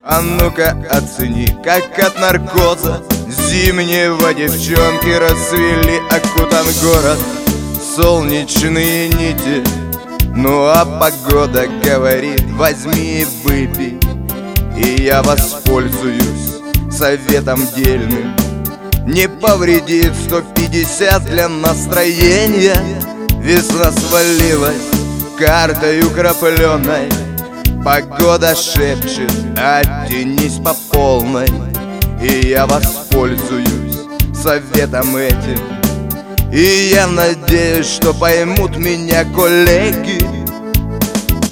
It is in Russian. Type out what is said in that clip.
А ну-ка оцени, как от наркоза зимнего девчонки расцвели, окутан город солнечные нити. Ну а погода говорит: возьми и выпей. И я воспользуюсь советом дельным. Не повредит 150 для настроения. Весна свалилась картой украпленной. Погода шепчет: оттянись по полной. И я воспользуюсь советом этим. И я надеюсь, что поймут меня коллеги.